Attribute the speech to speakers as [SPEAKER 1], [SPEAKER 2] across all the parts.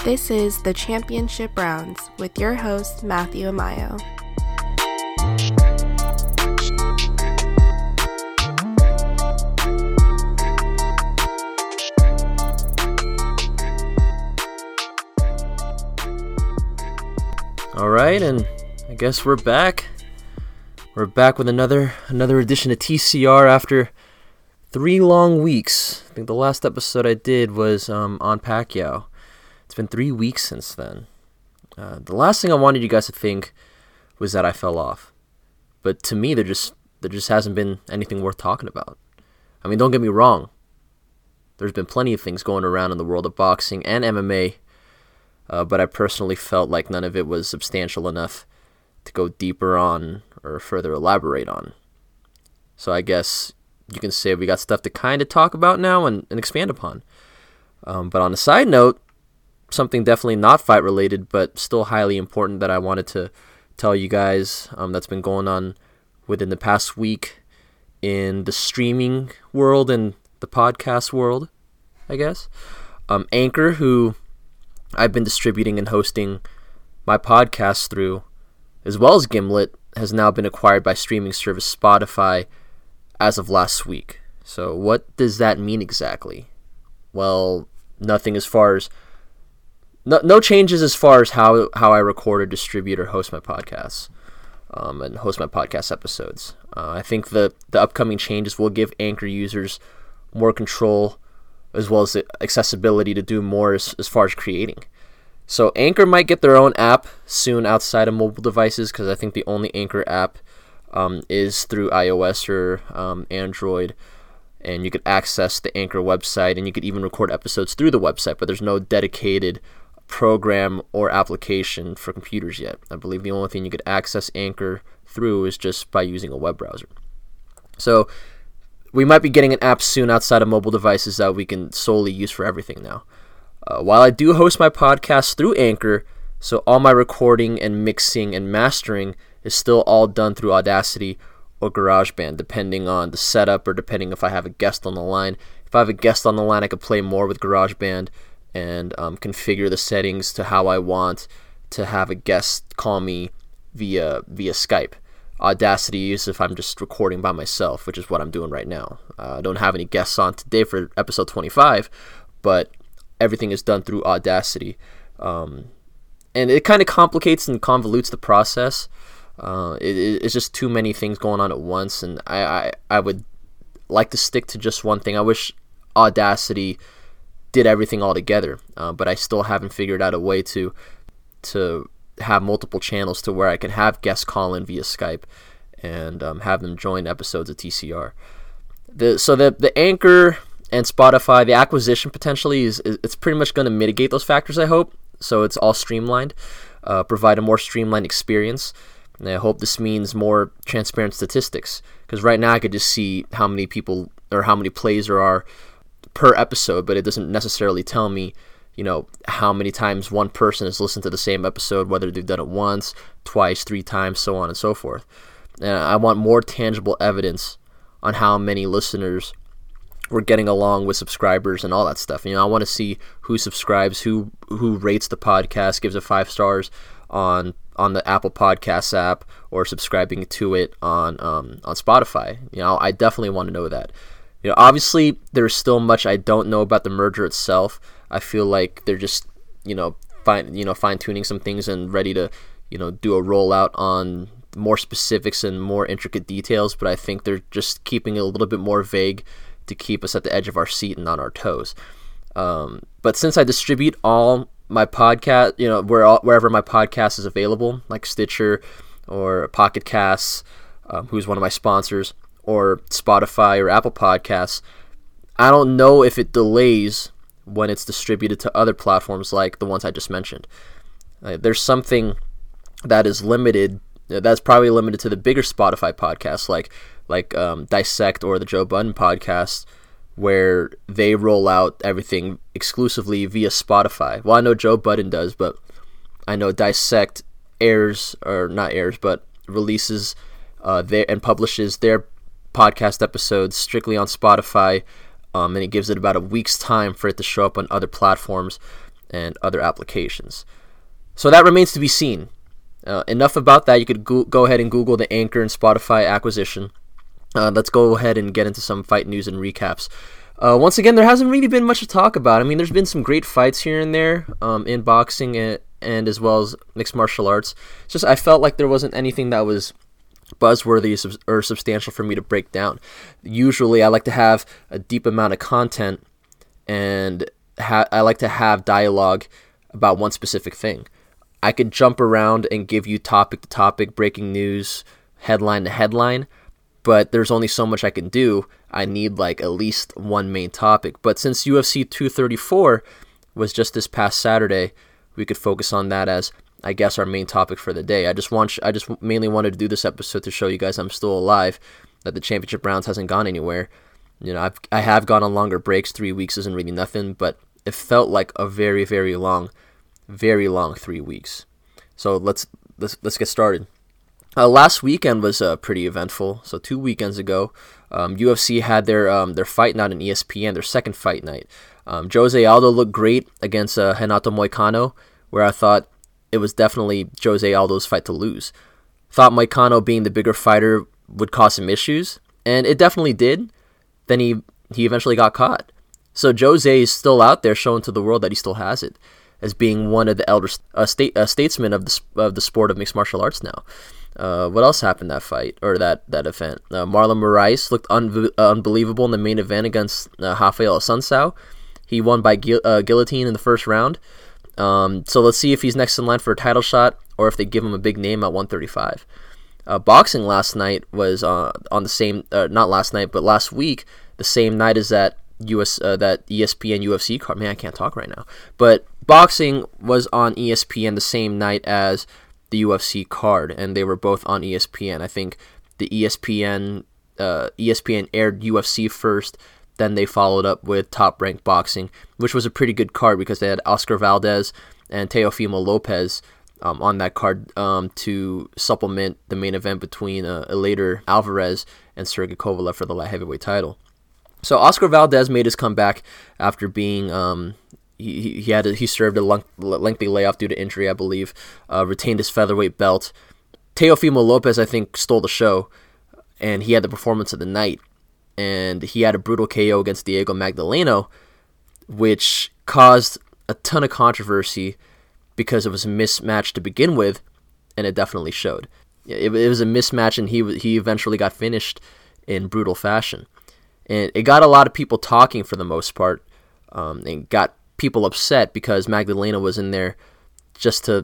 [SPEAKER 1] This is the Championship Rounds with your host, Matthew Amayo.
[SPEAKER 2] All right, and I guess we're back. We're back with another edition of TCR after 3 long weeks. I think the last episode I did was on Pacquiao. It's been 3 weeks since then. The last thing I wanted you guys to think was that I fell off. But to me, there just hasn't been anything worth talking about. I mean, don't get me wrong. There's been plenty of things going around in the world of boxing and MMA, but I personally felt like none of it was substantial enough to go deeper on or further elaborate on. So I guess you can say we got stuff to kind of talk about now and expand upon. But on a side note, something definitely not fight related, but still highly important that I wanted to tell you guys that's been going on within the past week in the streaming world and the podcast world, I guess. Anchor, who I've been distributing and hosting my podcast through, as well as Gimlet, has now been acquired by streaming service Spotify as of last week. So what does that mean exactly? Well, nothing as far as no changes as far as how I record or distribute or host my podcasts and host my podcast episodes. I think the upcoming changes will give Anchor users more control as well as the accessibility to do more as far as creating. So Anchor might get their own app soon outside of mobile devices, because I think the only Anchor app is through iOS or Android, and you could access the Anchor website, and you could even record episodes through the website, but there's no dedicated program or application for computers yet. I believe the only thing you could access Anchor through is just by using a web browser. So we might be getting an app soon outside of mobile devices that we can solely use for everything now. While I do host my podcast through Anchor, so all my recording and mixing and mastering is still all done through Audacity or GarageBand, depending on the setup or depending if I have a guest on the line. If I have a guest on the line, I could play more with GarageBand and configure the settings to how I want to have a guest call me via Skype. Audacity is if I'm just recording by myself, which is what I'm doing right now. I don't have any guests on today for episode 25, but everything is done through Audacity. And it kind of complicates and convolutes the process. It's just too many things going on at once, and I would like to stick to just one thing. I wish Audacity did everything all together, but I still haven't figured out a way to have multiple channels to where I can have guests call in via Skype and have them join episodes of TCR. The Anchor and Spotify, the acquisition potentially it's pretty much going to mitigate those factors, I hope. So it's all streamlined, provide a more streamlined experience. And I hope this means more transparent statistics, because right now I could just see how many people or how many plays there are per episode, but it doesn't necessarily tell me, how many times one person has listened to the same episode, whether they've done it once, twice, 3 times, so on and so forth. And I want more tangible evidence on how many listeners we're getting along with subscribers and all that stuff. I want to see who subscribes, who rates the podcast, gives it 5 stars on the Apple Podcasts app, or subscribing to it on Spotify. I definitely want to know that. Obviously there's still much I don't know about the merger itself. I feel like they're just fine-tuning some things and ready to do a rollout on more specifics and more intricate details, but I think they're just keeping it a little bit more vague to keep us at the edge of our seat and on our toes. But since I distribute all my podcast, wherever my podcast is available, like Stitcher or Pocket Casts, who's one of my sponsors, or Spotify or Apple Podcasts, I don't know if it delays when it's distributed to other platforms like the ones I just mentioned. There's something that is limited, that's probably limited to the bigger Spotify podcasts like Dissect or the Joe Budden podcast, where they roll out everything exclusively via Spotify. Well, I know Joe Budden does, but I know Dissect releases and publishes their podcast episodes strictly on Spotify, and it gives it about a week's time for it to show up on other platforms. and other applications. So that remains to be seen. Enough about that. You could go ahead and Google the Anchor and Spotify acquisition. Let's go ahead and get into some fight news and recaps. Once again, there hasn't really been much to talk about. I mean, there's been some great fights here and there in boxing and as well as mixed martial arts. It's just I felt like there wasn't anything that was buzzworthy or substantial for me to break down. Usually, I like to have a deep amount of content, and I like to have dialogue about one specific thing. I could jump around and give you topic to topic, breaking news, headline to headline, but there's only so much I can do. I need like at least one main topic. But since UFC 234 was just this past Saturday, we could focus on that as, I guess, our main topic for the day. I just mainly wanted to do this episode to show you guys I'm still alive, that the championship rounds hasn't gone anywhere. You know, I have gone on longer breaks. 3 weeks isn't really nothing, but it felt like a very, very long 3 weeks. So let's get started. Last weekend was pretty eventful. So 2 weekends ago, UFC had their fight night on ESPN, their second fight night. Jose Aldo looked great against Renato Moicano, where I thought it was definitely Jose Aldo's fight to lose. Thought Moicano being the bigger fighter would cause some issues, and it definitely did. Then he eventually got caught. So Jose is still out there showing to the world that he still has it, as being one of the elder statesmen of the sport of mixed martial arts now. What else happened that fight, or that event? Marlon Moraes looked unbelievable in the main event against Rafael Assunção. He won by guillotine in the first round. So let's see if he's next in line for a title shot, or if they give him a big name at 135. Boxing last night was on the same, not last night, but last week, the same night as that ESPN UFC card. Man, I can't talk right now. But boxing was on ESPN the same night as the UFC card, and they were both on ESPN. I think the ESPN aired UFC first, then they followed up with Top Rank Boxing, which was a pretty good card because they had Oscar Valdez and Teofimo Lopez on that card to supplement the main event between Eleider Alvarez and Sergey Kovalev for the light heavyweight title. So Oscar Valdez made his comeback after being he served a lengthy layoff due to injury, I believe, retained his featherweight belt. Teofimo Lopez, I think, stole the show, and he had the performance of the night. And he had a brutal KO against Diego Magdaleno, which caused a ton of controversy because it was a mismatch to begin with, and it definitely showed. It was a mismatch, and he eventually got finished in brutal fashion. And it got a lot of people talking for the most part, and got people upset because Magdaleno was in there just too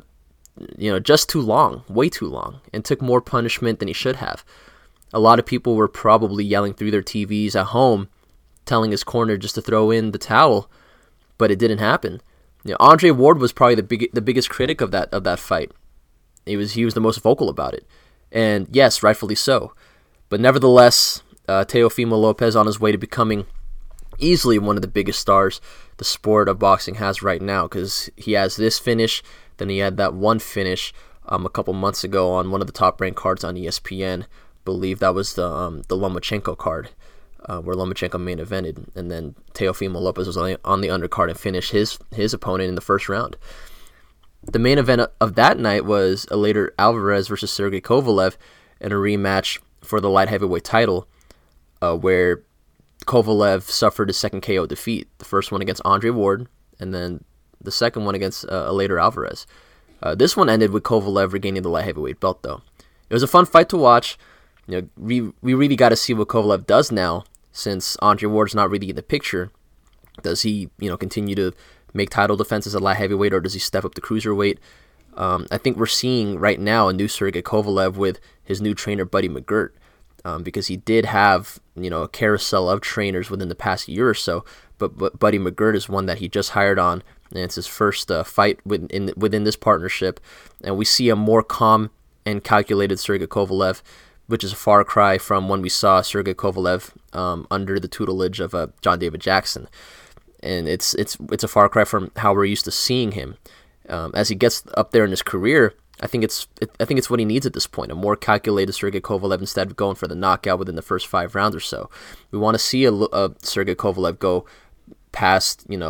[SPEAKER 2] long, way too long, and took more punishment than he should have. A lot of people were probably yelling through their TVs at home, telling his corner just to throw in the towel, but it didn't happen. You know, Andre Ward was probably the biggest critic of that fight. He was the most vocal about it, and yes, rightfully so. But nevertheless, Teofimo Lopez on his way to becoming easily one of the biggest stars the sport of boxing has right now, because he has this finish, then he had that one finish a couple months ago on one of the top ranked cards on ESPN. Believe that was the Lomachenko card, where Lomachenko main evented, and then Teofimo Lopez was on the undercard and finished his opponent in the first round. The main event of that night was Eleider Alvarez versus Sergey Kovalev in a rematch for the light heavyweight title, where Kovalev suffered his second KO defeat. The first one against Andre Ward, and then the second one against Eleider Alvarez. This one ended with Kovalev regaining the light heavyweight belt, though. It was a fun fight to watch. You know, we really got to see what Kovalev does now, since Andre Ward's not really in the picture. Does he, continue to make title defenses at light heavyweight, or does he step up to cruiserweight? I think we're seeing right now a new Sergey Kovalev with his new trainer, Buddy McGirt, because he did have, a carousel of trainers within the past year or so, but Buddy McGirt is one that he just hired on, and it's his first fight within this partnership, and we see a more calm and calculated Sergey Kovalev, which is a far cry from when we saw Sergey Kovalev under the tutelage of John David Jackson. And it's a far cry from how we're used to seeing him. As he gets up there in his career, I think it's what he needs at this point, a more calculated Sergey Kovalev instead of going for the knockout within the first 5 rounds or so. We want to see a Sergey Kovalev go past,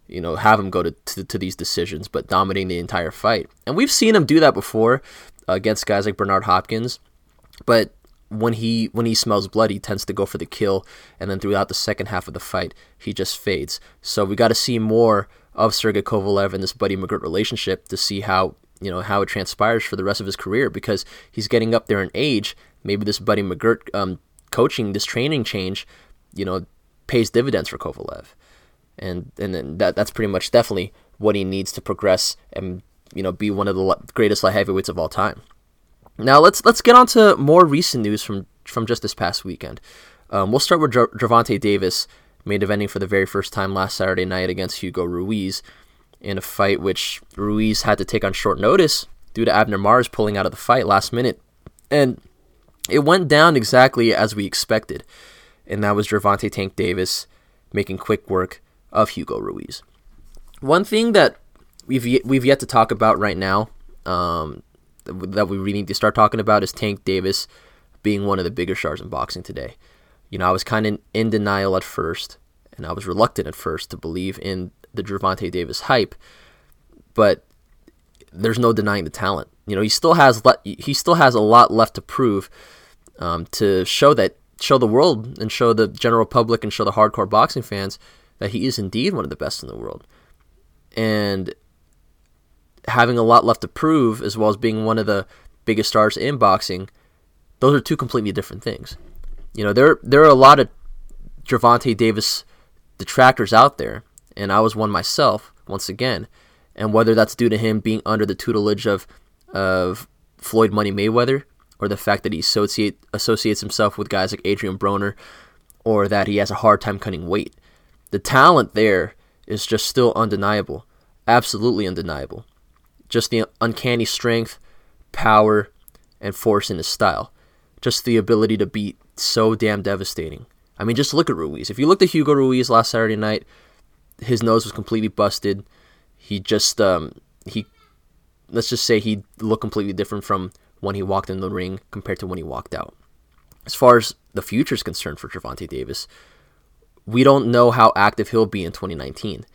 [SPEAKER 2] have him go to these decisions, but dominating the entire fight. And we've seen him do that before against guys like Bernard Hopkins, but when he smells blood, he tends to go for the kill, and then throughout the second half of the fight, he just fades. So we got to see more of Sergey Kovalev and this Buddy McGirt relationship to see how it transpires for the rest of his career, because he's getting up there in age. Maybe this Buddy McGirt coaching, this training change, pays dividends for Kovalev, and then that's pretty much definitely what he needs to progress and be one of the greatest light heavyweights of all time. Now let's get on to more recent news from just this past weekend. We'll start with Gervonta Davis main eventing for the very first time last Saturday night against Hugo Ruiz in a fight which Ruiz had to take on short notice due to Abner Mares pulling out of the fight last minute. And it went down exactly as we expected, and that was Gervonta Tank Davis making quick work of Hugo Ruiz. One thing that we've yet to talk about right now, that we really need to start talking about, is Tank Davis being one of the bigger stars in boxing today. I was kind of in denial at first, and I was reluctant at first to believe in the Gervonta Davis hype, but there's no denying the talent. He still has a lot left to prove, to show the world and show the general public and show the hardcore boxing fans that he is indeed one of the best in the world. And having a lot left to prove, as well as being one of the biggest stars in boxing, those are two completely different things. There are a lot of Gervonta Davis detractors out there, and I was one myself, once again. And whether that's due to him being under the tutelage of Floyd Money Mayweather, or the fact that he associates himself with guys like Adrian Broner, or that he has a hard time cutting weight, the talent there is just still undeniable, absolutely undeniable. Just the uncanny strength, power, and force in his style. Just the ability to be so damn devastating. I mean, just look at Ruiz. If you looked at Hugo Ruiz last Saturday night, his nose was completely busted. He just, let's just say he looked completely different from when he walked in the ring compared to when he walked out. As far as the future is concerned for Gervonta Davis, we don't know how active he'll be in 2019.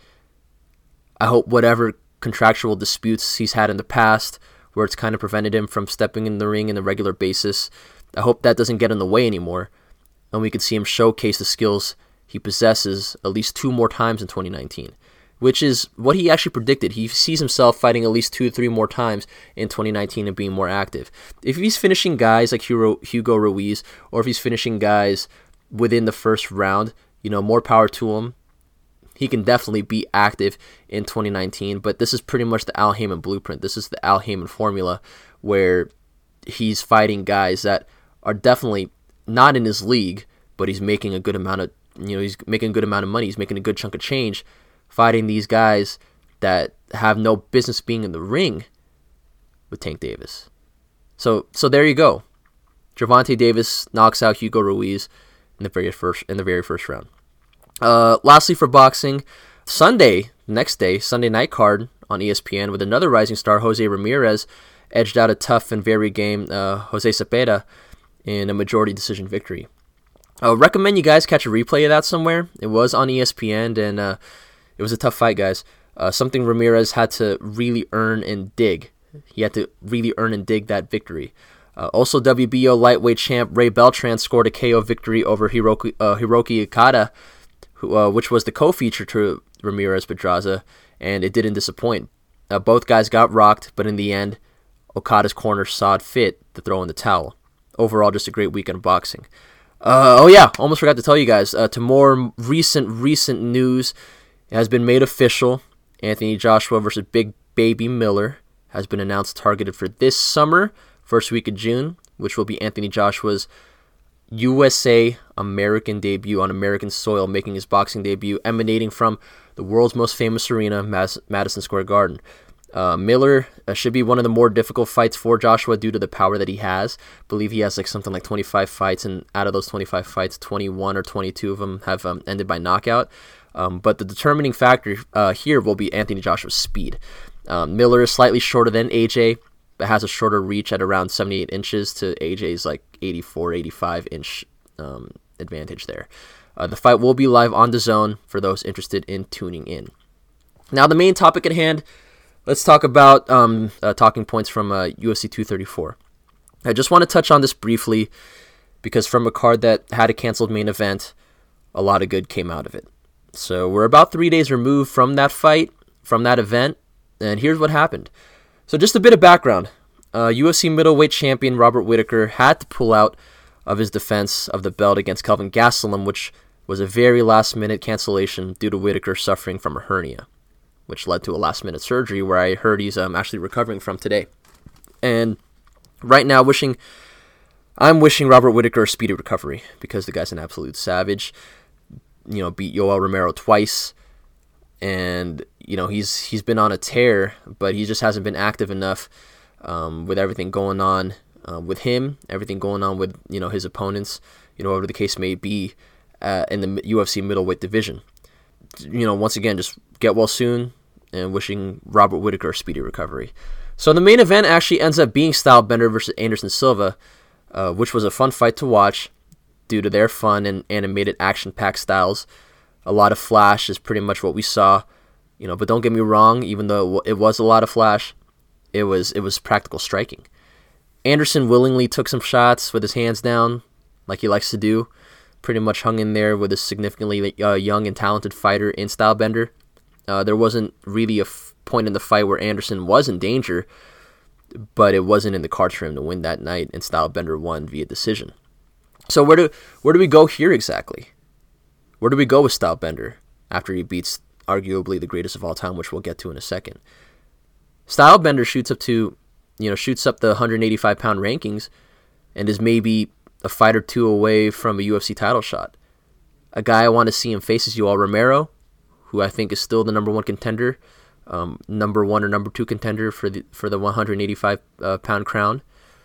[SPEAKER 2] I hope whatever contractual disputes he's had in the past, where it's kind of prevented him from stepping in the ring on a regular basis, I hope that doesn't get in the way anymore, and we could see him showcase the skills he possesses at least 2 more times in 2019, which is what he actually predicted. He sees himself fighting at least 2-3 more times in 2019 and being more active. If he's finishing guys like Hugo Ruiz, or if he's finishing guys within the first round, more power to him. He can definitely be active in 2019, but this is pretty much the Al Haymon blueprint. This is the Al Haymon formula, where he's fighting guys that are definitely not in his league, but he's making a good amount of, he's making a good amount of money. He's making a good chunk of change, fighting these guys that have no business being in the ring with Tank Davis. So there you go. Gervonta Davis knocks out Hugo Ruiz in the very first round. Lastly, for boxing, Sunday night card on ESPN with another rising star, Jose Ramirez, edged out a tough and very game Jose Cepeda in a majority decision victory. I recommend you guys catch a replay of that somewhere. It was on ESPN, and it was a tough fight, guys. Something Ramirez had to really earn and dig. He had to really earn and dig that victory. Also, WBO lightweight champ Ray Beltran scored a KO victory over Hiroki Okada, which was the co-feature to Ramirez Pedraza, and it didn't disappoint. Both guys got rocked, but in the end, Okada's corner saw it fit to throw in the towel. Overall, just a great weekend of boxing. Almost forgot to tell you guys, to more recent news, it has been made official. Anthony Joshua versus Big Baby Miller has been announced, targeted for this summer, first week of June, which will be Anthony Joshua's USA American debut on American soil, making his boxing debut emanating from the world's most famous arena, Madison Square Garden. Miller should be one of the more difficult fights for Joshua due to the power that he has. I believe he has something like 25 fights, and out of those 25 fights, 21 or 22 of them have ended by knockout. But the determining factor here will be Anthony Joshua's speed. Miller is slightly shorter than AJ, but has a shorter reach at around 78 inches to AJ's 84, 85 inch advantage there. The fight will be live on DAZN for those interested in tuning in. Now, the main topic at hand, let's talk about talking points from UFC 234. I just want to touch on this briefly because from a card that had a canceled main event, a lot of good came out of it. So we're about 3 days removed from that fight, from that event, and here's what happened. So just a bit of background. UFC middleweight champion Robert Whittaker had to pull out of his defense of the belt against Kelvin Gastelum, which was a very last-minute cancellation due to Whittaker suffering from a hernia, which led to a last-minute surgery where I heard he's actually recovering from today. And right now, I'm wishing Robert Whittaker a speedy recovery because the guy's an absolute savage. Beat Yoel Romero twice, and he's been on a tear, but he just hasn't been active enough with everything going on with him, everything going on with his opponents, whatever the case may be in the UFC middleweight division. Once again, just get well soon, and wishing Robert Whittaker a speedy recovery. So the main event actually ends up being Stylebender versus Anderson Silva, which was a fun fight to watch due to their fun and animated action-packed styles. A lot of flash is pretty much what we saw, but don't get me wrong, even though it was a lot of flash, it was practical striking. Anderson willingly took some shots with his hands down, like he likes to do, pretty much hung in there with a significantly young and talented fighter in Stylebender. There wasn't really a point in the fight where Anderson was in danger, but it wasn't in the cards for him to win that night, and Stylebender won via decision. So where do we go here exactly? Where do we go with Stylebender after he beats arguably the greatest of all time, which we'll get to in a second? Stylebender shoots up the 185-pound rankings and is maybe a fight or two away from a UFC title shot. A guy I want to see him face is Yoel Romero, who I think is still the number one contender, number one or number two contender for the 185-pound crown.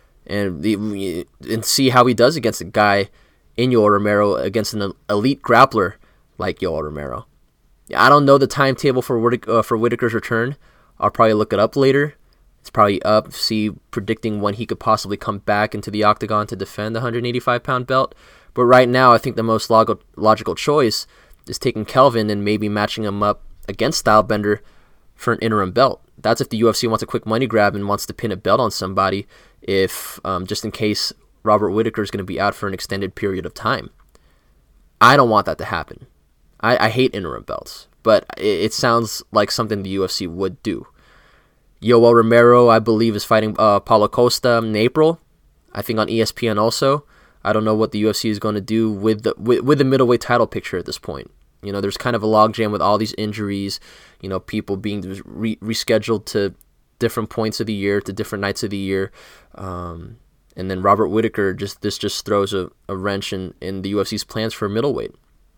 [SPEAKER 2] And see how he does against a guy in Yoel Romero, against an elite grappler like Yoel Romero. I don't know the timetable for Whittaker's return. I'll probably look it up later. It's probably up, predicting when he could possibly come back into the octagon to defend the 185-pound belt. But right now, I think the most logical choice is taking Kelvin and maybe matching him up against Stylebender for an interim belt. That's if the UFC wants a quick money grab and wants to pin a belt on somebody, if just in case Robert Whittaker is going to be out for an extended period of time. I don't want that to happen. I hate interim belts, but it sounds like something the UFC would do. Yoel Romero, I believe, is fighting Paulo Costa in April, I think on ESPN also. I don't know what the UFC is going to do with the middleweight title picture at this point. There's kind of a logjam with all these injuries, people being rescheduled to different points of the year, to different nights of the year. And then Robert Whittaker just throws a wrench in the UFC's plans for middleweight.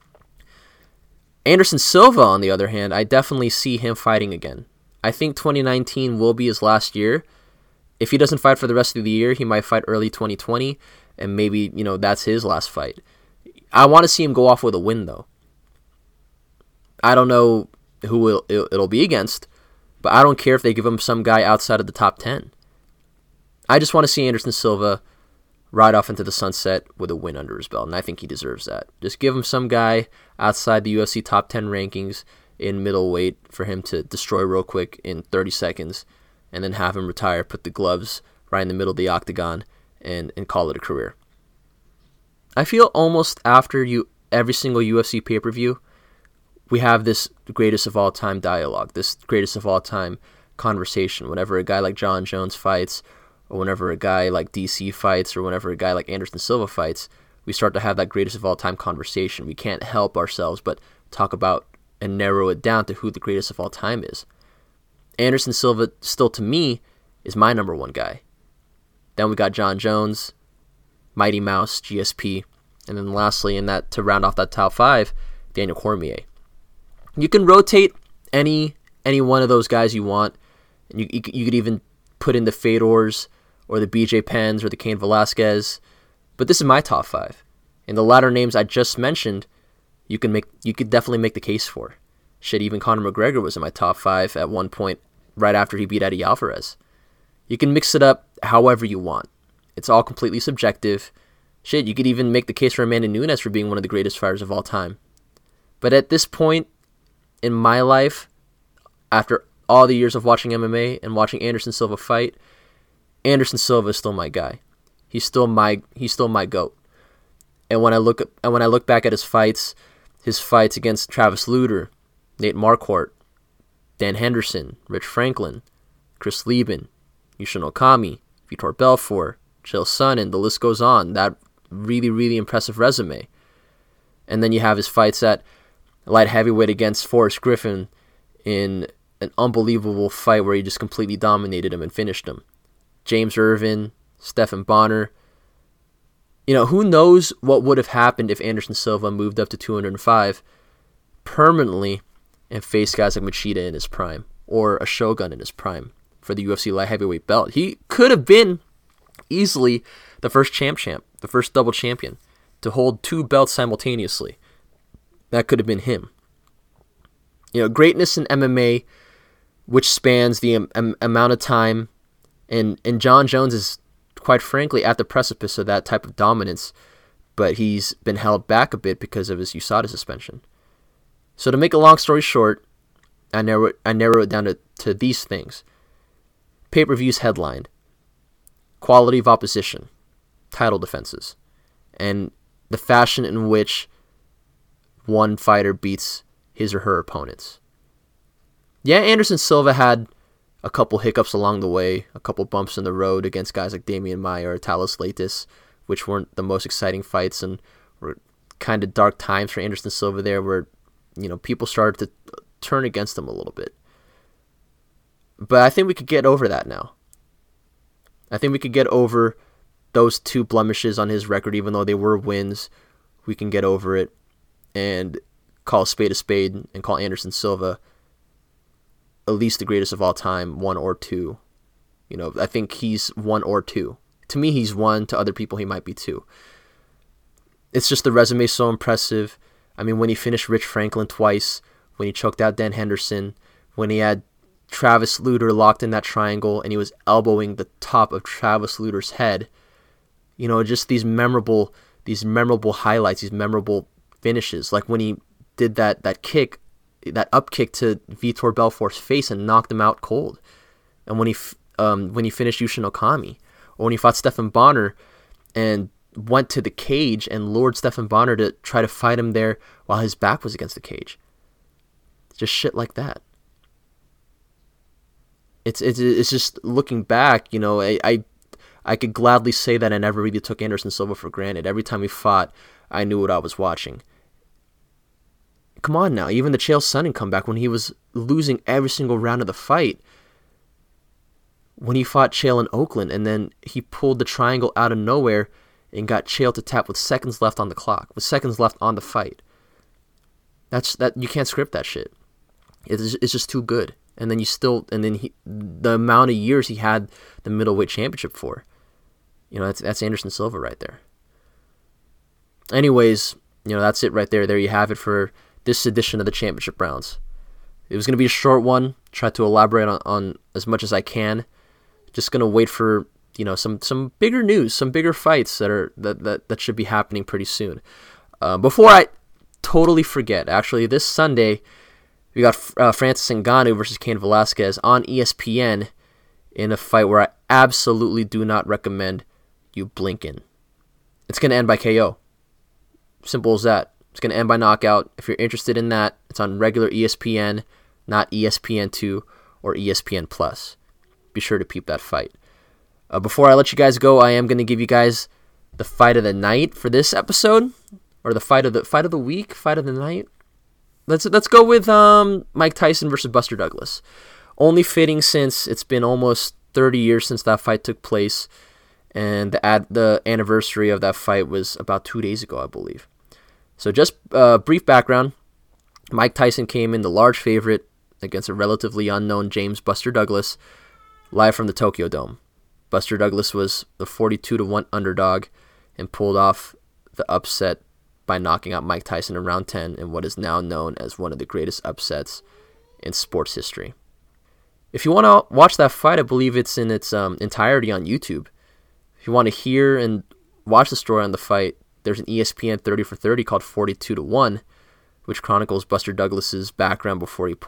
[SPEAKER 2] Anderson Silva, on the other hand, I definitely see him fighting again. I think 2019 will be his last year. If he doesn't fight for the rest of the year, he might fight early 2020, and maybe, that's his last fight. I want to see him go off with a win, though. I don't know who it'll be against, but I don't care if they give him some guy outside of the top 10. I just want to see Anderson Silva ride off into the sunset with a win under his belt, and I think he deserves that. Just give him some guy outside the UFC top 10 rankings in middleweight for him to destroy real quick in 30 seconds, and then have him retire, put the gloves right in the middle of the octagon, and call it a career. I feel almost after every single UFC pay-per-view, we have this greatest of all time dialogue, this greatest of all time conversation. Whenever a guy like Jon Jones fights, or whenever a guy like DC fights, or whenever a guy like Anderson Silva fights, we start to have that greatest of all time conversation. We can't help ourselves but talk about and narrow it down to who the greatest of all time is. Anderson Silva, still to me, is my number one guy. Then we got Jon Jones, Mighty Mouse, GSP, and then lastly, in that, to round off that top five, Daniel Cormier. You can rotate any one of those guys you want. And you could even put in the Fedors or the BJ Penns or the Cain Velasquez. But this is my top five. And the latter names I just mentioned, you could definitely make the case for. Shit, even Conor McGregor was in my top five at one point right after he beat Eddie Alvarez. You can mix it up however you want. It's all completely subjective. Shit, you could even make the case for Amanda Nunes for being one of the greatest fighters of all time. But at this point in my life, after all the years of watching MMA and watching Anderson Silva fight, Anderson Silva is still my guy. He's still my GOAT. And when I look back at his fights against Travis Lutter, Nate Marquardt, Dan Henderson, Rich Franklin, Chris Lieben, Yushin Okami, Vitor Belfort, Chael Sonnen, the list goes on. That really, really impressive resume. And then you have his fights at light heavyweight against Forrest Griffin in an unbelievable fight where he just completely dominated him and finished him. James Irvin, Stephan Bonnar. Who knows what would have happened if Anderson Silva moved up to 205 permanently and faced guys like Machida in his prime or a Shogun in his prime for the UFC light heavyweight belt. He could have been easily the first champ, the first double champion to hold two belts simultaneously. That could have been him. Greatness in MMA, which spans the amount of time, and Jon Jones is, quite frankly, at the precipice of that type of dominance, but he's been held back a bit because of his USADA suspension. So to make a long story short, I narrow it down to these things. Pay-per-views headlined, quality of opposition, title defenses, and the fashion in which one fighter beats his or her opponents. Yeah, Anderson Silva had a couple hiccups along the way, a couple bumps in the road against guys like Damian Maia or Talis Leitis, which weren't the most exciting fights and were kind of dark times for Anderson Silva there where, people started to turn against him a little bit. But I think we could get over that now. I think we could get over those two blemishes on his record, even though they were wins. We can get over it and call a spade and call Anderson Silva at least the greatest of all time, one or two. I think he's one or two. To me, he's one. To other people, he might be two. It's just the resume is so impressive. I mean, when he finished Rich Franklin twice, when he choked out Dan Henderson, when he had Travis Lutter locked in that triangle and he was elbowing the top of Travis Lutter's head, just these memorable highlights, these memorable finishes, like when he did that kick, that up kick to Vitor Belfort's face and knocked him out cold, and when he finished Yushin Okami, or when he fought Stephan Bonnar and went to the cage and lured Stephan Bonnar to try to fight him there while his back was against the cage. Just shit like that. It's just looking back, I could gladly say that I never really took Anderson Silva for granted. Every time he fought, I knew what I was watching. Come on now, even the Chael Sonnen comeback when he was losing every single round of the fight. When he fought Chael in Oakland and then he pulled the triangle out of nowhere and got Chael to tap with seconds left on the clock, with seconds left on the fight. That you can't script that shit. It's just too good. And then the amount of years he had the middleweight championship for. That's Anderson Silva right there. Anyways, that's it right there. There you have it for this edition of the Championship Rounds. It was going to be a short one. Try to elaborate on as much as I can. Just going to wait for some bigger news, some bigger fights that should be happening pretty soon. Before I totally forget, actually, this Sunday we got Francis Ngannou versus Cain Velasquez on ESPN in a fight where I absolutely do not recommend you blink in. It's going to end by KO. Simple as that. It's going to end by knockout. If you're interested in that, it's on regular ESPN, not ESPN2 or ESPN Plus. Be sure to peep that fight. Before I let you guys go, I am going to give you guys the fight of the night for this episode, or the fight of the week, fight of the night. Let's go with Mike Tyson versus Buster Douglas. Only fitting since it's been almost 30 years since that fight took place, and the anniversary of that fight was about 2 days ago, I believe. So just brief background. Mike Tyson came in the large favorite against a relatively unknown James Buster Douglas, live from the Tokyo Dome. Buster Douglas was the 42-1 underdog and pulled off the upset by knocking out Mike Tyson in round 10 in what is now known as one of the greatest upsets in sports history. If you want to watch that fight, I believe it's in its entirety on YouTube. If you want to hear and watch the story on the fight, there's an ESPN 30 for 30 called 42-1, which chronicles Buster Douglas's background before he pulled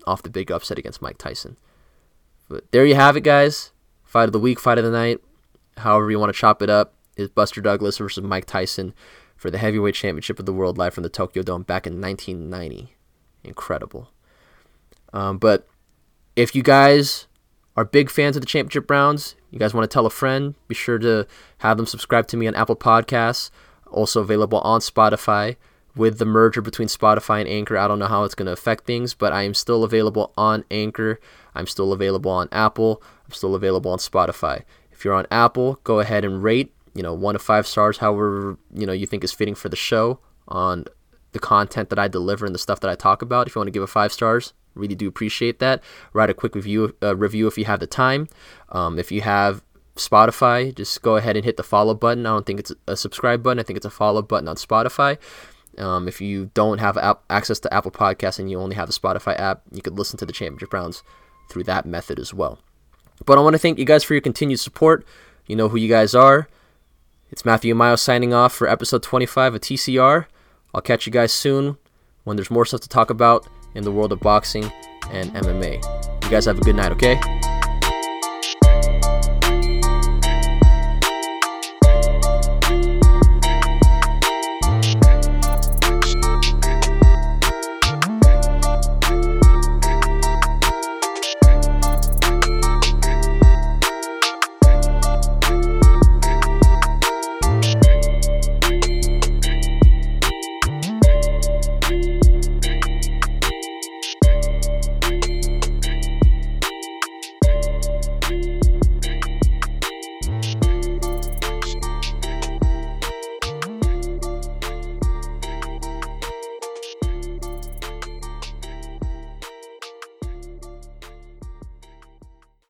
[SPEAKER 2] off the big upset against Mike Tyson. But there you have it, guys. Fight of the week, fight of the night, however you want to chop it up, is Buster Douglas versus Mike Tyson for the heavyweight championship of the world live from the Tokyo Dome back in 1990. Incredible. But if you guys are big fans of the championship rounds, you guys want to tell a friend, be sure to have them subscribe to me on Apple Podcasts, also available on Spotify. With the merger between Spotify and Anchor, I don't know how it's going to affect things, but I am still available on Anchor. I'm still available on Apple. I'm still available on Spotify. If you're on Apple, go ahead and rate, 1 to 5 stars, however, you think is fitting for the show on the content that I deliver and the stuff that I talk about. If you want to give it 5 stars, really do appreciate that. Write a quick review if you have the time. If you have Spotify, just go ahead and hit the follow button. I don't think it's a subscribe button. I think it's a follow button on Spotify. If you don't have access to Apple Podcasts and you only have the Spotify app, you could listen to the championship rounds through that method as well. But I want to thank you guys for your continued support. You know who you guys are. It's Matthew Amayo signing off for episode 25 of TCR. I'll catch you guys soon when there's more stuff to talk about in the world of boxing and MMA. You guys have a good night, okay?